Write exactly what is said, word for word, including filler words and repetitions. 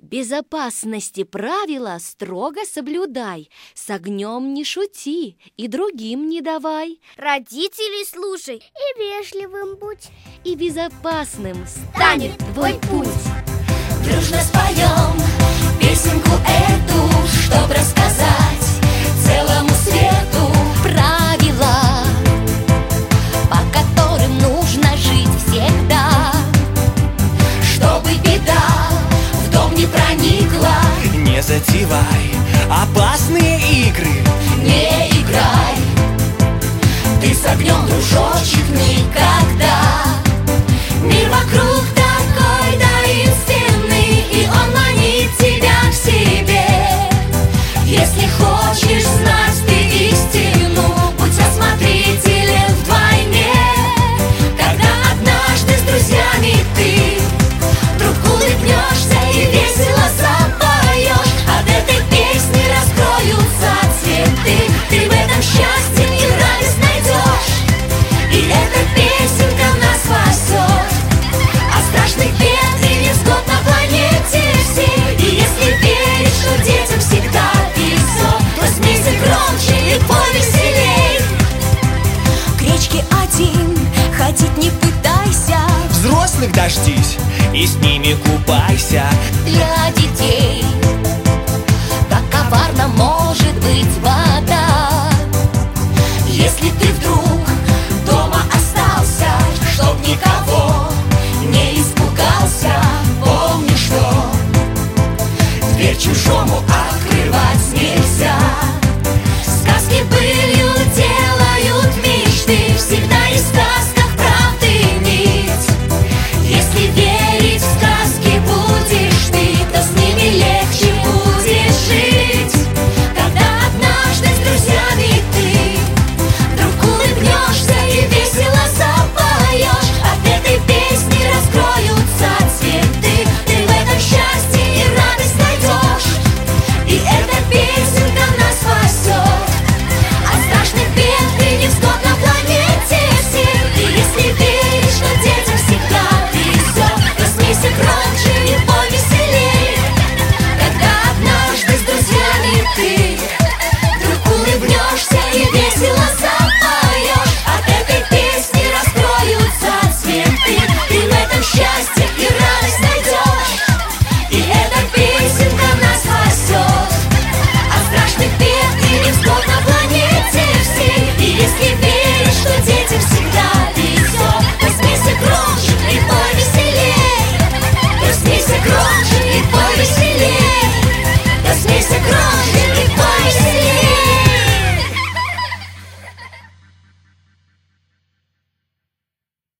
Безопасности правила строго соблюдай, с огнем не шути и другим не давай. Родителей слушай и вежливым будь, и безопасным станет твой путь. Дружно споем песенку эту, чтоб рассказать целому свету правила, по которым нужно жить всегда, чтобы беда в дом не проникла. Не затевай опасные игры, не играй ты с огнем, дружочек, никогда. Мир вокруг такой таинственный, и он манит тебя к себе. Если хочешь знать ты истину, будь осмотрителен вдвойне. Когда однажды с друзьями ты вдруг улыбнешься и весело запоешь, от этой песни раскроются цветы. Ты в этом счастье и радость найдешь, и эта песенка нас спасет от страшных бед и невзгод на планете всей. И если веришь, что детям всегда везет, то смейся громче и повеселей. К речке один ходить не пытайся, взрослых дождись и с ними купайся. Для детей так коварна может быть вода. Если ты вдруг дома остался, чтоб никого не испугался, помни, что дверь чужому открывать не